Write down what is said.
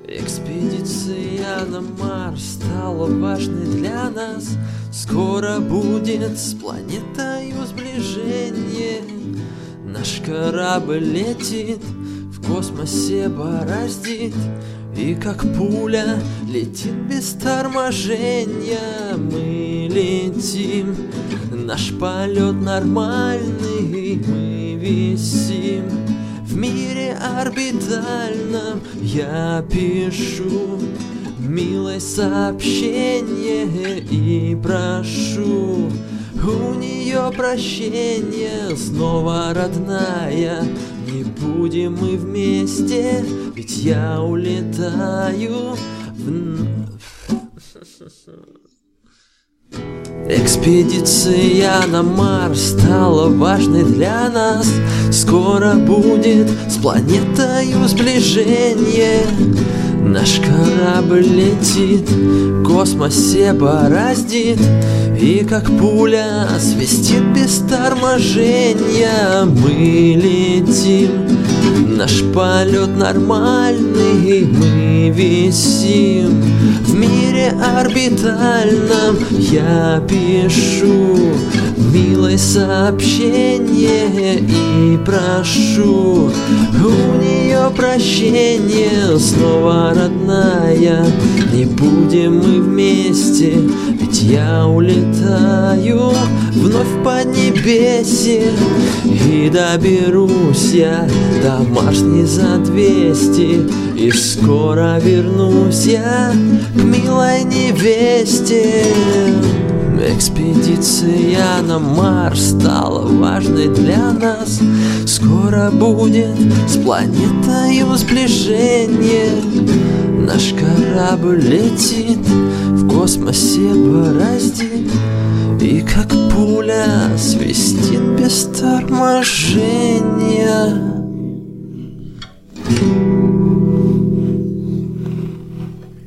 Экспедиция на Марс стала важной для нас. Скоро будет с планетою сближение. Наш корабль летит, в космосе бороздит, и как пуля летит без торможения. Мы летим, наш полет нормальный, мы висим в мире орбитальном. Я пишу милое сообщение и прошу у нее прощения. Снова родная, не будем мы вместе, ведь я улетаю Экспедиция на Марс стала важной для нас. Скоро будет с планетою сближение. Наш корабль летит, в космосе бороздит, и как пуля свистит без торможения. Мы летим, наш полет нормальный, мы висим в мире орбитальном. Я пишу милое сообщение и прошу у нее прощения. Снова родная, не будем мы вместе, ведь я улетаю вновь в поднебесье. И доберусь я до Марс не за 200, и скоро вернусь я к милой невесте. Экспедиция на Марс стала важной для нас. Скоро будет с планетою сближение. Наш корабль летит, в космосе бороздит, и как пуля свистит без торможения.